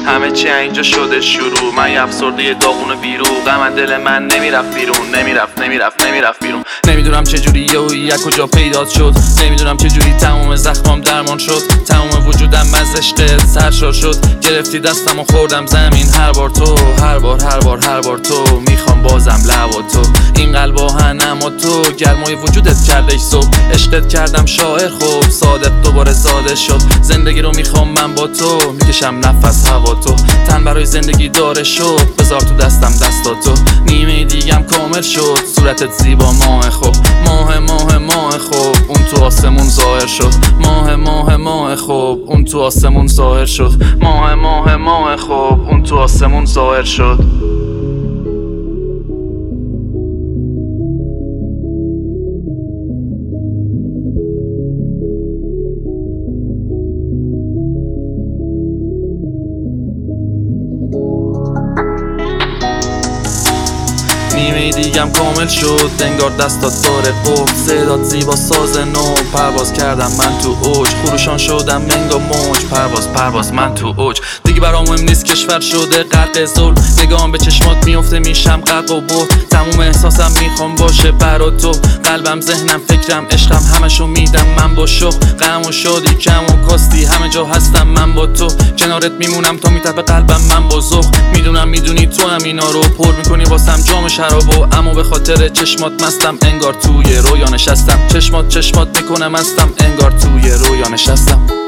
همه چی اینجا شده شروع. من یه افسرده داغون بیرو، غم دل من نمیرفت بیرون، نمیرفت بیرون. نمیدونم چجوری یا کجا پیدا شد، نمیدونم چجوری تمام زخمام درمان شد. تمام وجودم از عشقت سرشار شد، گرفتی دستم و خوردم زمین. هر بار تو میخوام بازم لبا تو. این قلب آهنم و تو گرمای وجودت کردش صبح. عشقت کردم شاعر خوب، صادق دوباره زاده شد. زندگی رو میخوام من با تو، میکشم نفس هوا تو. تن برای زندگی داره شد، بذار تو دستم دستا تو. نیمه دیگم کامل شد، صورتت زیبا ماه خوب. ماه خوب اون تو آسمون ظاهر شد. ماه خوب اون تو آسمون ظاهر شد. ماه خوب اون تو آسمون ظاهر شد. نیمه دیگم کامل شد، انگار دستات داره قفل. صدات زیبا ساز نو، پرواز کردم من تو اوج. خروشان شدم منگا موج، پرواز من تو اوج. دیگه برام مهم نیست کشور شده غرق ظلم. نگاهم به چشمات میفته میشم غرق و برد. تموم احساسم میخوام باشه برا تو. قلبم ذهنم فکرم عشقم همشو میدم من با شوق. غم و شادی کم و کاستی همه جا هستم من با تو. کنارت میمونم تا میتپه قلبم من با ذوق. میدونم میدونی تو هم اینا رو پر میکنی واسم جام شرابو. اما به خاطر چشمات مستم، انگار توی رویا نشستم. چشمات میکنه مستم، انگار توی رویا نشستم.